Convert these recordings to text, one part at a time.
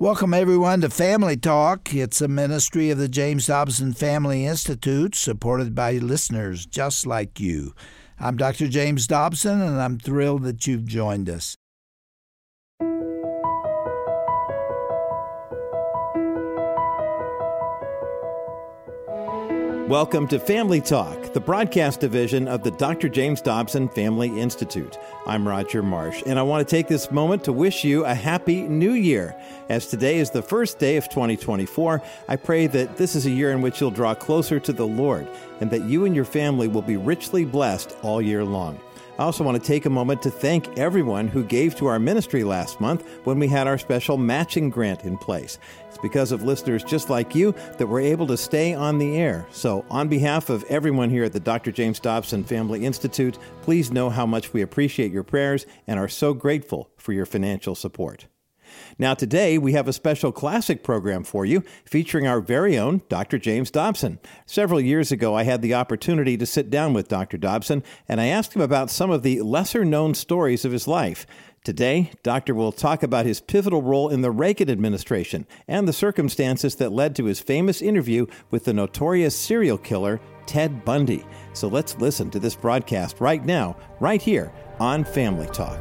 Welcome, everyone, to Family Talk. It's a ministry of the James Dobson Family Institute, supported by listeners just like you. I'm Dr. James Dobson, and I'm thrilled that you've joined us. Welcome to Family Talk, the broadcast division of the Dr. James Dobson Family Institute. I'm Roger Marsh, and I want to take this moment to wish you a happy new year. As today is the first day of 2024, I pray that this is a year in which you'll draw closer to the Lord and that you and your family will be richly blessed all year long. I also want to take a moment to thank everyone who gave to our ministry last month when we had our special matching grant in place. It's because of listeners just like you that we're able to stay on the air. So on behalf of everyone here at the Dr. James Dobson Family Institute, please know how much we appreciate your prayers and are so grateful for your financial support. Now today, we have a special classic program for you featuring our very own Dr. James Dobson. Several years ago, I had the opportunity to sit down with Dr. Dobson, and I asked him about some of the lesser-known stories of his life. Today, Doctor will talk about his pivotal role in the Reagan administration and the circumstances that led to his famous interview with the notorious serial killer, Ted Bundy. So let's listen to this broadcast right now, right here on Family Talk.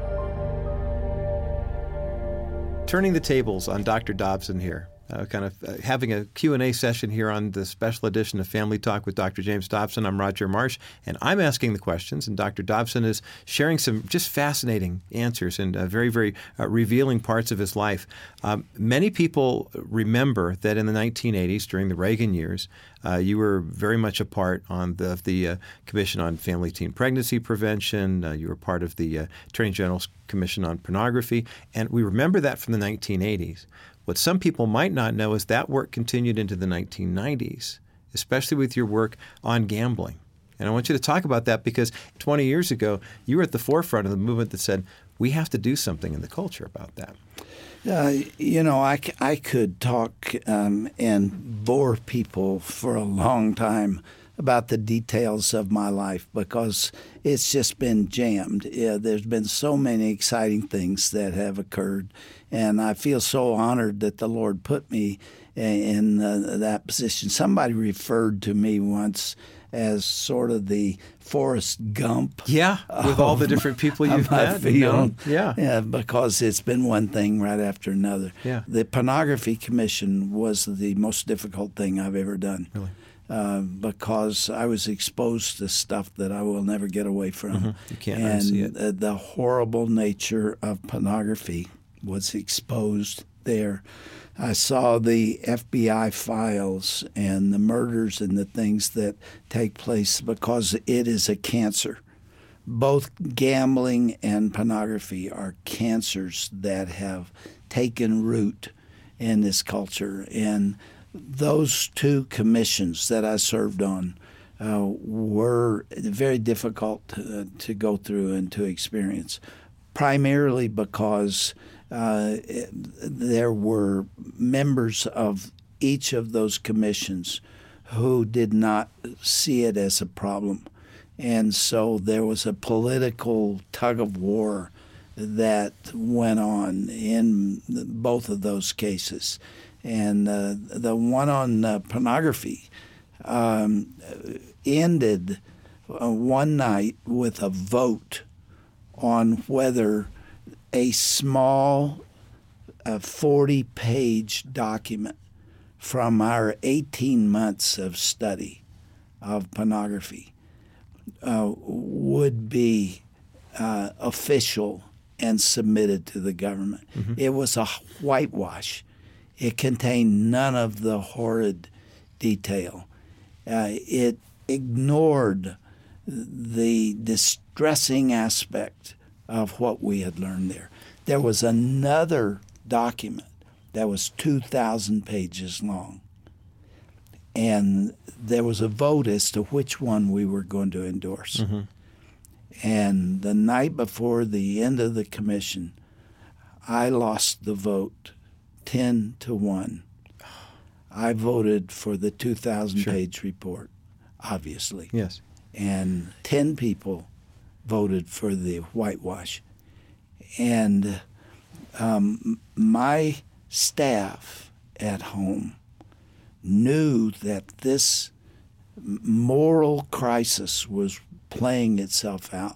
Turning the tables on Dr. Dobson here, having a Q&A session here on the special edition of Family Talk with Dr. James Dobson. I'm Roger Marsh, and I'm asking the questions, and Dr. Dobson is sharing some just fascinating answers and very, very revealing parts of his life. Many people remember that in the 1980s, during the Reagan years, you were very much a part on the Commission on Family Teen Pregnancy Prevention. You were part of the Attorney General's Commission on Pornography, and we remember that from the 1980s. What some people might not know is that work continued into the 1990s, especially with your work on gambling. And I want you to talk about that because 20 years ago, you were at the forefront of the movement that said, we have to do something in the culture about that. I could talk and bore people for a long time about the details of my life because it's just been jammed. There's been so many exciting things that have occurred, and I feel so honored that the Lord put me in that position. Somebody referred to me once as sort of the Forrest Gump. Yeah, with all the different people you've met. Yeah, because it's been one thing right after another. Yeah. The Pornography Commission was the most difficult thing I've ever done. Really? Because I was exposed to stuff that I will never get away from. Mm-hmm. You can't unsee it. And the horrible nature of pornography was exposed there. I saw the FBI files and the murders and the things that take place because it is a cancer. Both gambling and pornography are cancers that have taken root in this culture. And those two commissions that I served on were very difficult to go through and to experience, primarily because there were members of each of those commissions who did not see it as a problem. And so there was a political tug of war that went on in both of those cases. And the one on pornography ended one night with a vote on whether a small 40-page document from our 18 months of study of pornography would be official and submitted to the government. Mm-hmm. It was a whitewash. It contained none of the horrid detail. It ignored the distressing aspect of what we had learned there. There was another document that was 2,000 pages long, and there was a vote as to which one we were going to endorse. Mm-hmm. And the night before the end of the commission, I lost the vote 10-1. I voted for the 2,000-page report, obviously. Yes. And 10 people voted for the whitewash. And my staff at home knew that this moral crisis was playing itself out.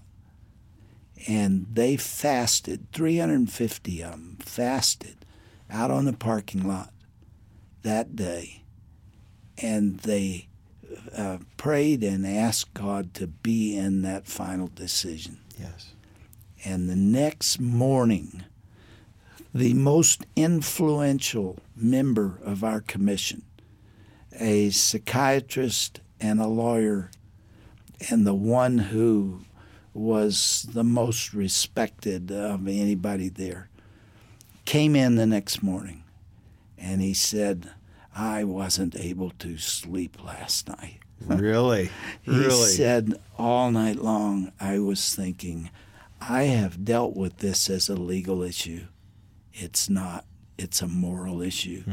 And they fasted, 350 of them fasted out on the parking lot that day. And they prayed and asked God to be in that final decision. Yes. And the next morning, the most influential member of our commission, a psychiatrist and a lawyer, and the one who was the most respected of anybody there, came in the next morning, and he said, I wasn't able to sleep last night. Really? He said, all night long, I was thinking, I have dealt with this as a legal issue. It's not. It's a moral issue.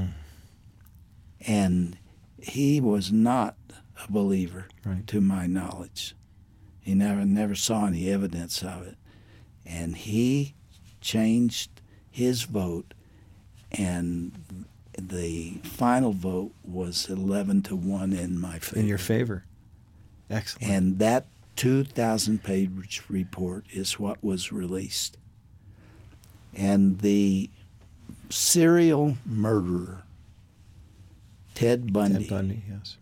And he was not a believer, right, to my knowledge. He never saw any evidence of it. And he changed his vote, and the final vote was 11-1 in my favor. In your favor. Excellent. And that 2,000-page report is what was released. And the serial murderer, Ted Bundy, Yes.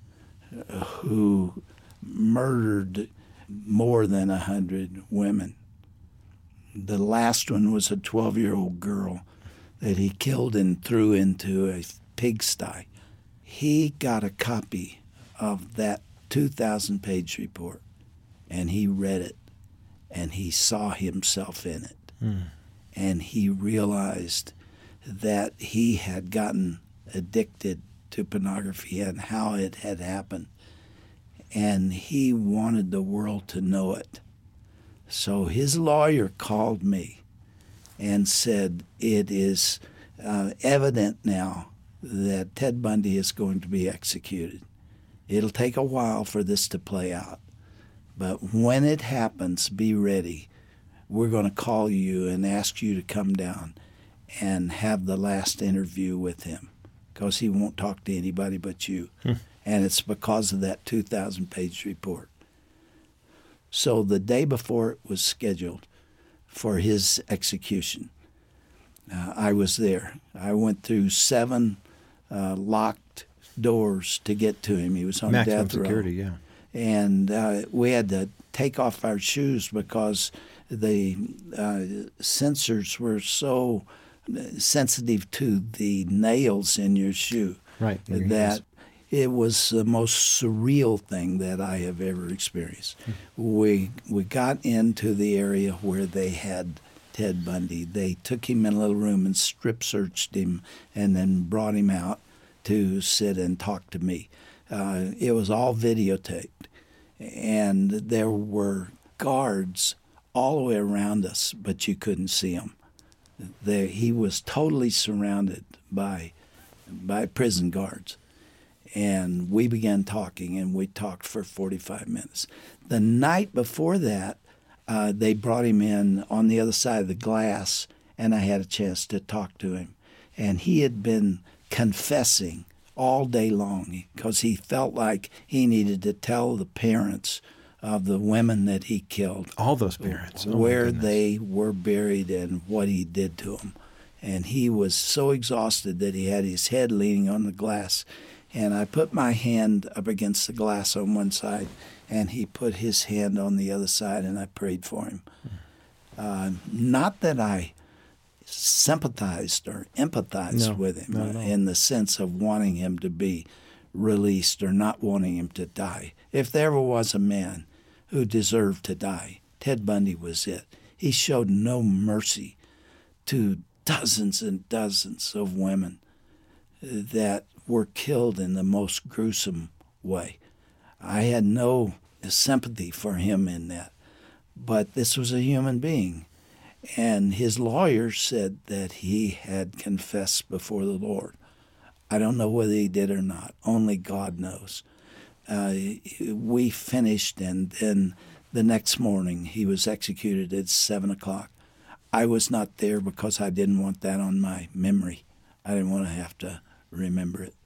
who murdered more than 100 women. The last one was a 12-year-old girl that he killed and threw into a pigsty. He got a copy of that 2,000-page report, and he read it, and he saw himself in it. And he realized that he had gotten addicted to pornography and how it had happened. And he wanted the world to know it. So his lawyer called me and said, it is evident now that Ted Bundy is going to be executed. It'll take a while for this to play out. But when it happens, be ready. We're going to call you and ask you to come down and have the last interview with him, because he won't talk to anybody but you. And it's because of that 2,000-page report. So the day before it was scheduled for his execution, I was there. I went through 7 locked doors to get to him. He was on maximum death row. security, yeah. And we had to take off our shoes because the sensors were so sensitive to the nails in your shoe, right, that it was the most surreal thing that I have ever experienced. We got into the area where they had Ted Bundy. They took him in a little room and strip searched him and then brought him out to sit and talk to me. It was all videotaped, and there were guards all the way around us, but you couldn't see him. He was totally surrounded by prison guards. And we began talking, and we talked for 45 minutes. The night before that, they brought him in on the other side of the glass, and I had a chance to talk to him. And he had been confessing all day long because he felt like he needed to tell the parents of the women that he killed. All those parents. Where they were buried and what he did to them. And he was so exhausted that he had his head leaning on the glass. And I put my hand up against the glass on one side, and he put his hand on the other side, and I prayed for him. Not that I sympathized or empathized with him in the sense of wanting him to be released or not wanting him to die. If there ever was a man who deserved to die, Ted Bundy was it. He showed no mercy to dozens and dozens of women that were killed in the most gruesome way. I had no sympathy for him in that. But this was a human being. And his lawyer said that he had confessed before the Lord. I don't know whether he did or not. Only God knows. We finished, and then the next morning he was executed at 7 o'clock. I was not there because I didn't want that on my memory. I didn't want to have to remember it.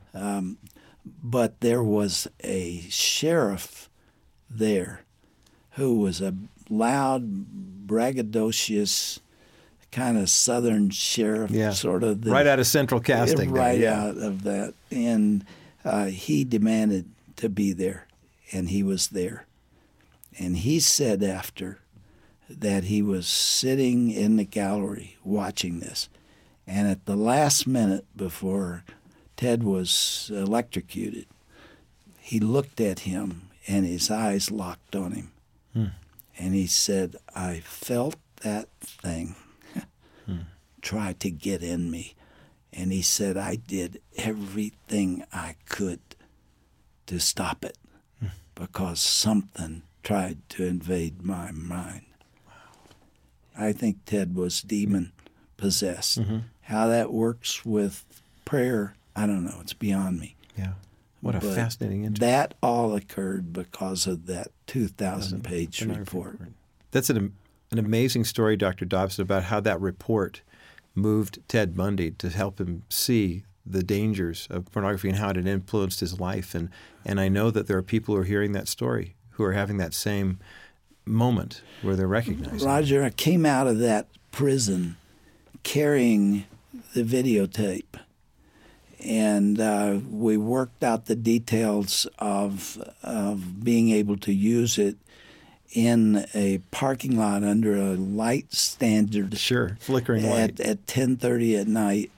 But there was a sheriff there who was a loud, braggadocious, kind of Southern sheriff, sort of. Right out of Central Casting. Right out of that. And he demanded to be there, and he was there. And he said after that he was sitting in the gallery watching this, and at the last minute before Ted was electrocuted, he looked at him and his eyes locked on him. And he said, I felt that thing try to get in me. And he said, I did everything I could to stop it because something tried to invade my mind. I think Ted was demon-possessed. How that works with prayer, I don't know. It's beyond me. Yeah. What a fascinating interview. That all occurred because of that 2,000-page report. That's an amazing story, Dr. Dobson, about how that report moved Ted Bundy to help him see the dangers of pornography and how it had influenced his life. And I know that there are people who are hearing that story who are having that same moment where they're recognizing Roger, I came out of that prison carrying the videotape. And we worked out the details of being able to use it in a parking lot under a light standard. Sure, flickering light. At 10:30 at night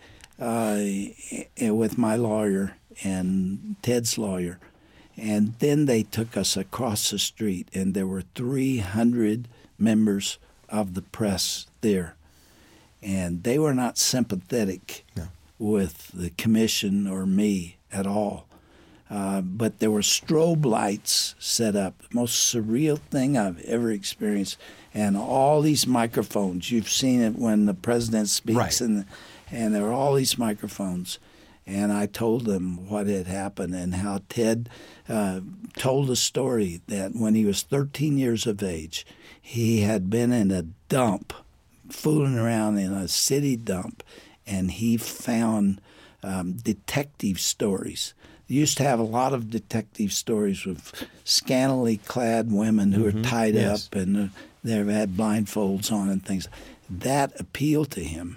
with my lawyer and Ted's lawyer. And then they took us across the street, and there were 300 members of the press there. And they were not sympathetic. No. With the commission or me at all. But there were strobe lights set up, the most surreal thing I've ever experienced. And all these microphones. You've seen it when the president speaks, and there were all these microphones. And I told them what had happened and how Ted told a story that when he was 13 years of age, he had been in a dump, fooling around in a city dump, and he found detective stories. They used to have a lot of detective stories with scantily clad women who were tied up and they had blindfolds on and things. That appealed to him.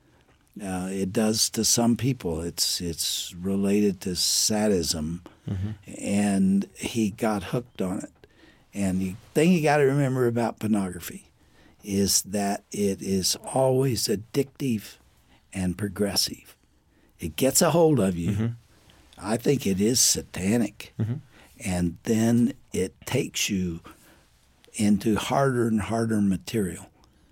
It does to some people. It's related to sadism, and he got hooked on it. And the thing you got to remember about pornography is that it is always addictive and progressive. It gets a hold of you. I think it is satanic. And then it takes you into harder and harder material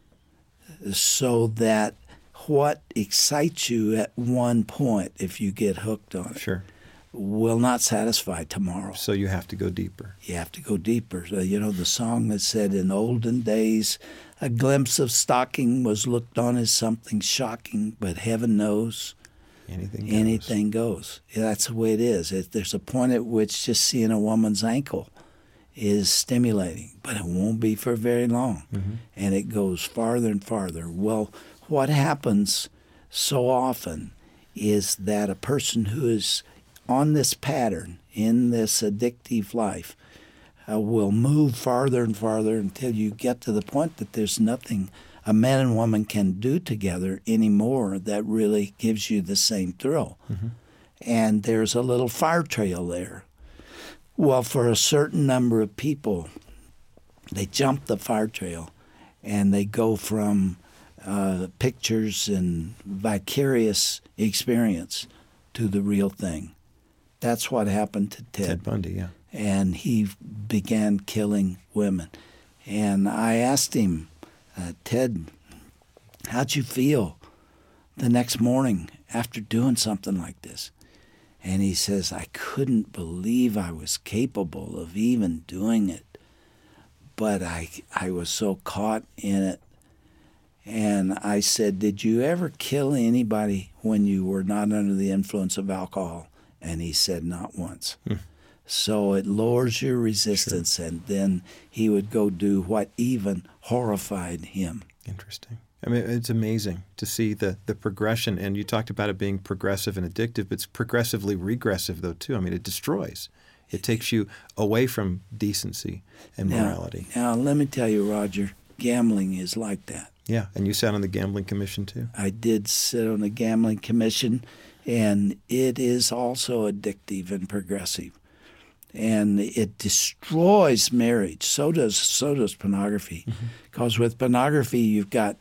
so that what excites you at one point, if you get hooked on it, will not satisfy tomorrow. So you have to go deeper. You have to go deeper. So, you know, the song that said, in olden days, a glimpse of stocking was looked on as something shocking, but heaven knows anything goes. Yeah, that's the way it is. There's a point at which just seeing a woman's ankle is stimulating, but it won't be for very long. And it goes farther and farther. Well, what happens so often is that a person who is on this pattern, in this addictive life, will move farther and farther until you get to the point that there's nothing a man and woman can do together anymore that really gives you the same thrill. And there's a little fire trail there. Well, for a certain number of people, they jump the fire trail and they go from pictures and vicarious experience to the real thing. That's what happened to Ted Bundy, yeah. And he began killing women. And I asked him, Ted, how'd you feel the next morning after doing something like this? And he says, I couldn't believe I was capable of even doing it. But I was so caught in it. And I said, did you ever kill anybody when you were not under the influence of alcohol? And he said, not once. So it lowers your resistance, and then he would go do what even horrified him. Interesting. I mean, it's amazing to see the progression. And you talked about it being progressive and addictive, but it's progressively regressive, though, too. I mean, it destroys. It takes you away from decency and morality. Now, let me tell you, Roger, gambling is like that. Yeah, and you sat on the Gambling Commission, too. I did sit on the Gambling Commission, and it is also addictive and progressive. And it destroys marriage. So does pornography. Because with pornography, you got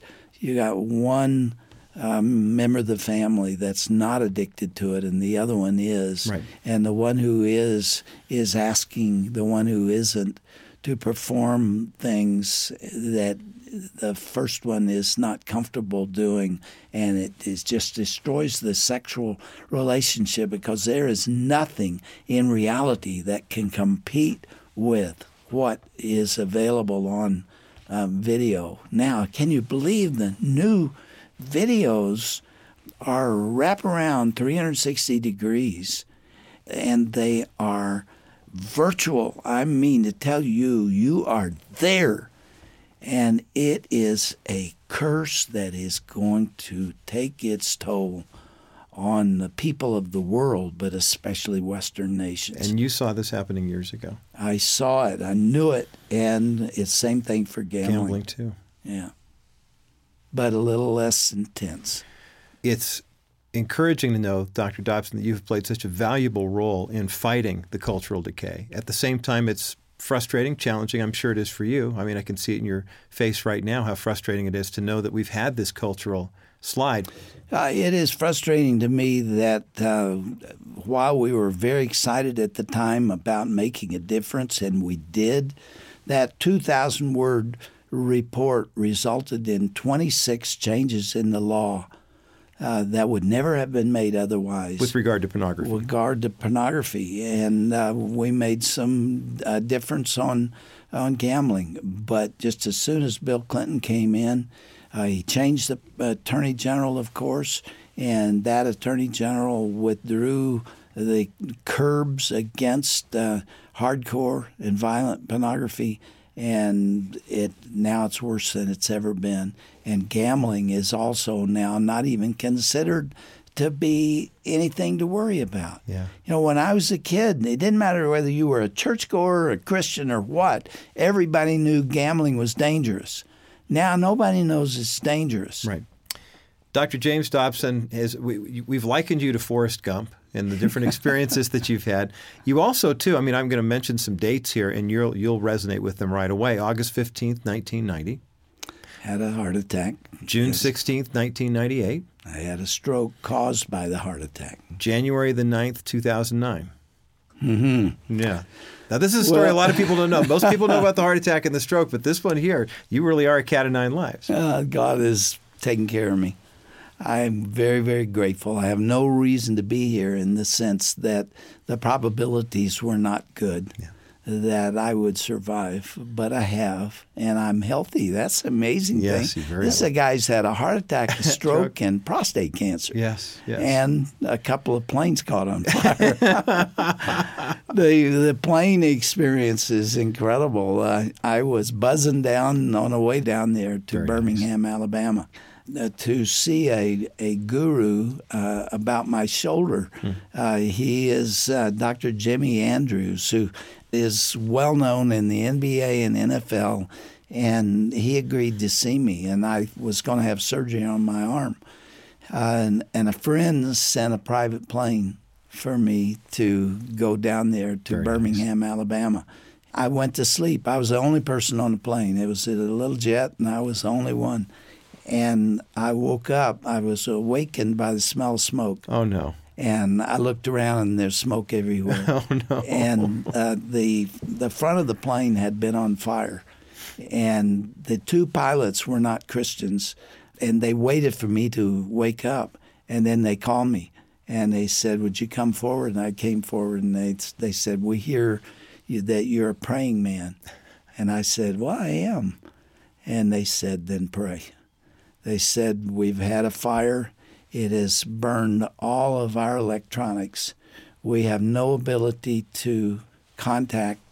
one member of the family that's not addicted to it, and the other one is. Right. And the one who is asking the one who isn't to perform things that the first one is not comfortable doing, and it just destroys the sexual relationship, because there is nothing in reality that can compete with what is available on video. Now, can you believe the new videos are wraparound 360 degrees, and they are virtual? I mean, to tell you, you are there. And it is a curse that is going to take its toll on the people of the world, but especially Western nations. And you saw this happening years ago. I saw it. I knew it. And it's the same thing for gambling. Gambling, too. Yeah. But a little less intense. It's encouraging to know, Dr. Dobson, that you've played such a valuable role in fighting the cultural decay. At the same time, it's frustrating, challenging. I'm sure it is for you. I mean, I can see it in your face right now how frustrating it is to know that we've had this cultural slide. It is frustrating to me that while we were very excited at the time about making a difference, and we did, that 2,000-word report resulted in 26 changes in the law that would never have been made otherwise. With regard to pornography. With regard to pornography. And we made some difference on gambling. But just as soon as Bill Clinton came in, he changed the Attorney General, of course, and that Attorney General withdrew the curbs against hardcore and violent pornography. And now it's worse than it's ever been. And gambling is also now not even considered to be anything to worry about. Yeah. You know, when I was a kid, it didn't matter whether you were a churchgoer, a Christian, or what. Everybody knew gambling was dangerous. Now nobody knows it's dangerous. Right. Dr. James Dobson, we've likened you to Forrest Gump and the different experiences that you've had. You also, too, I mean, I'm going to mention some dates here, and you'll resonate with them right away. August 15th, 1990. Had a heart attack. June 16th, 1998. I had a stroke caused by the heart attack. January the 9th, 2009. Mm-hmm. Yeah. Now, this is a story a lot of people don't know. Most people know about the heart attack and the stroke, but this one here, you really are a cat of nine lives. God is taking care of me. I'm very, very grateful. I have no reason to be here in the sense that the probabilities were not good that I would survive, but I have, and I'm healthy. That's an amazing thing. This is a guy who's had a heart attack, a stroke, and prostate cancer. Yes. And a couple of planes caught on fire. The plane experience is incredible. I was buzzing down on the way down there to Birmingham, Alabama. To see a guru about my shoulder. He is Dr. Jimmy Andrews, who is well known in the NBA and NFL, and he agreed to see me, and I was going to have surgery on my arm. And a friend sent a private plane for me to go down there to Birmingham, Alabama. I went to sleep. I was the only person on the plane. It was a little jet, and I was the only one. And I woke up. I was awakened by the smell of smoke. Oh, no. And I looked around, and there's smoke everywhere. Oh, no. And the front of the plane had been on fire. And the two pilots were not Christians, and they waited for me to wake up. And then they called me, and they said, "Would you come forward?" And I came forward, and they said, "We hear that you're a praying man." And I said, "Well, I am." And they said, "Then pray." They said, "We've had a fire. It has burned all of our electronics. We have no ability to contact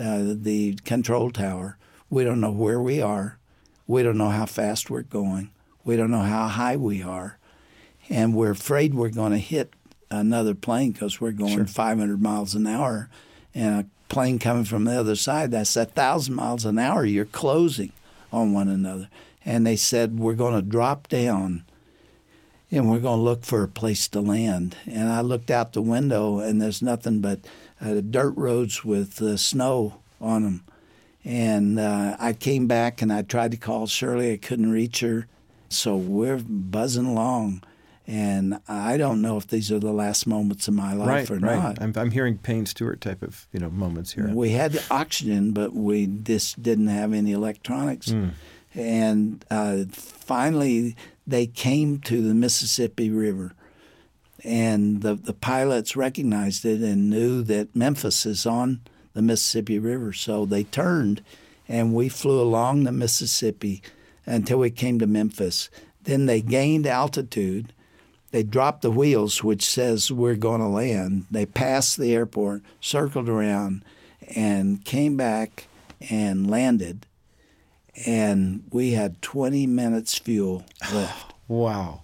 the control tower. We don't know where we are. We don't know how fast we're going. We don't know how high we are. And we're afraid we're going to hit another plane because we're going 500 miles an hour. And a plane coming from the other side, that's 1,000 miles an hour. You're closing on one another. And they said, we're going to drop down and we're going to look for a place to land. And I looked out the window, and there's nothing but dirt roads with snow on them. And I came back, and I tried to call Shirley. I couldn't reach her. So we're buzzing along. And I don't know if these are the last moments of my life or not. I'm hearing Payne Stewart type of moments here. We had oxygen, but we just didn't have any electronics. And finally, they came to the Mississippi River, and the pilots recognized it and knew that Memphis is on the Mississippi River. So they turned, and we flew along the Mississippi until we came to Memphis. Then they gained altitude. They dropped the wheels, which says we're going to land. They passed the airport, circled around, and came back and landed. And we had 20 minutes fuel left. Wow.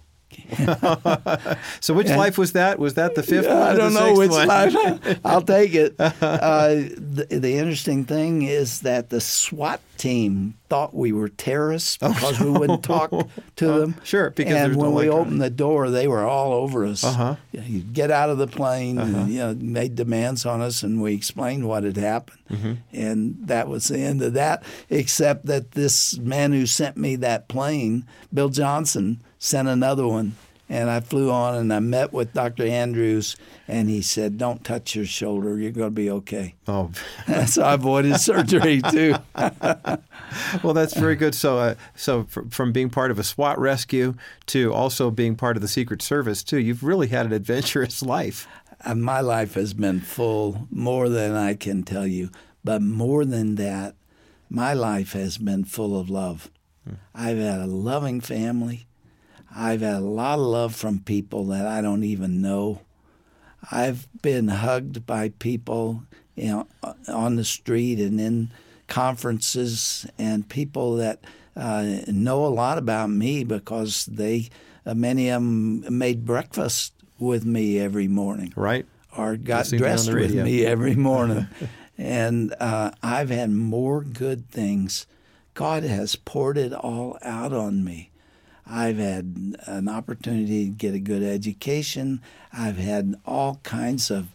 So which life was that? Was that the fifth one? I don't know which one? life. I'll take it. The interesting thing is that the SWAT team thought we were terrorists because we wouldn't talk to them. Sure, because and when we electronic. opened the door, they were all over us. You get out of the plane, and, made demands on us, and we explained what had happened. And that was the end of that, except that this man who sent me that plane, Bill Johnson, sent another one. And I flew on, and I met with Dr. Andrews, and he said, "Don't touch your shoulder. You're going to be okay." Oh, so I avoided surgery too. Well, that's very good. So, from being part of a SWAT rescue to also being part of the Secret Service too, you've really had an adventurous life. My life has been full, more than I can tell you. But more than that, my life has been full of love. I've had a loving family. I've had a lot of love from people that I don't even know. I've been hugged by people, on the street and in conferences, and people that know a lot about me because many of them made breakfast with me every morning, right? Or got dressed with me every morning. And I've had more good things. God has poured it all out on me. I've had an opportunity to get a good education. I've had all kinds of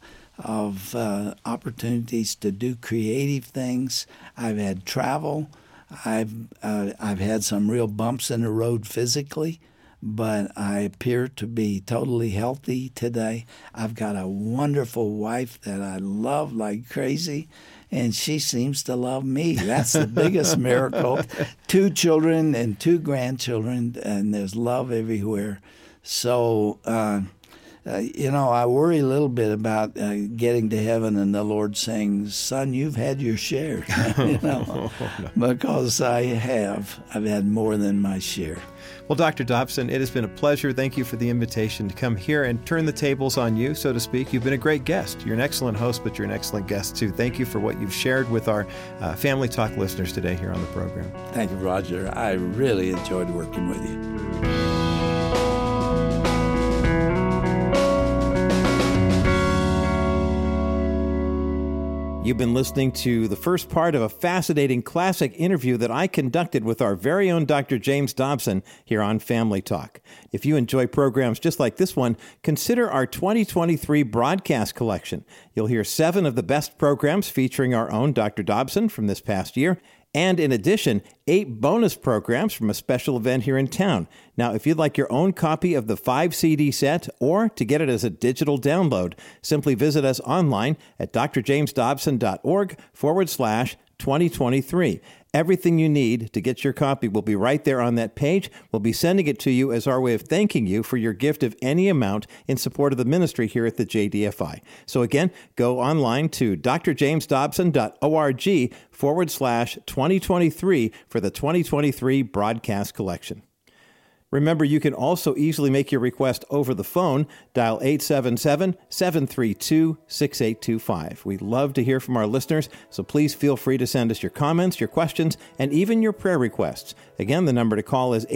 opportunities to do creative things. I've had travel. I've had some real bumps in the road physically, but I appear to be totally healthy today. I've got a wonderful wife that I love like crazy, and she seems to love me. That's the biggest miracle. 2 children and 2 grandchildren, and there's love everywhere. So, I worry a little bit about getting to heaven and the Lord saying, "Son, you've had your share," because I've had more than my share. Well, Dr. Dobson, it has been a pleasure. Thank you for the invitation to come here and turn the tables on you, so to speak. You've been a great guest. You're an excellent host, but you're an excellent guest, too. Thank you for what you've shared with our Family Talk listeners today here on the program. Thank you, Roger. I really enjoyed working with you. You've been listening to the first part of a fascinating classic interview that I conducted with our very own Dr. James Dobson here on Family Talk. If you enjoy programs just like this one, consider our 2023 broadcast collection. You'll hear 7 of the best programs featuring our own Dr. Dobson from this past year, and in addition, 8 bonus programs from a special event here in town. Now, if you'd like your own copy of the 5-CD set or to get it as a digital download, simply visit us online at drjamesdobson.org/2023. Everything you need to get your copy will be right there on that page. We'll be sending it to you as our way of thanking you for your gift of any amount in support of the ministry here at the JDFI. So again, go online to drjamesdobson.org/2023 for the 2023 broadcast collection. Remember, you can also easily make your request over the phone. Dial 877-732-6825. We love to hear from our listeners, so please feel free to send us your comments, your questions, and even your prayer requests. Again, the number to call is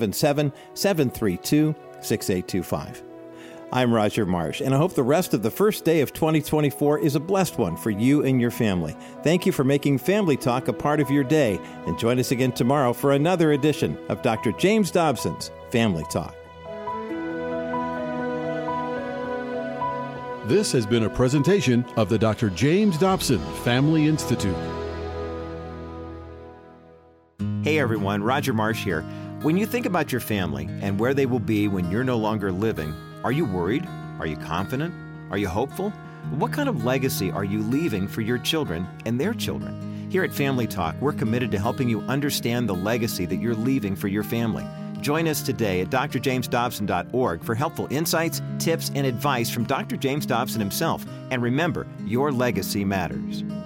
877-732-6825. I'm Roger Marsh, and I hope the rest of the first day of 2024 is a blessed one for you and your family. Thank you for making Family Talk a part of your day, and join us again tomorrow for another edition of Dr. James Dobson's Family Talk. This has been a presentation of the Dr. James Dobson Family Institute. Hey everyone, Roger Marsh here. When you think about your family and where they will be when you're no longer living, are you worried? Are you confident? Are you hopeful? What kind of legacy are you leaving for your children and their children? Here at Family Talk, we're committed to helping you understand the legacy that you're leaving for your family. Join us today at drjamesdobson.org for helpful insights, tips, and advice from Dr. James Dobson himself. And remember, your legacy matters.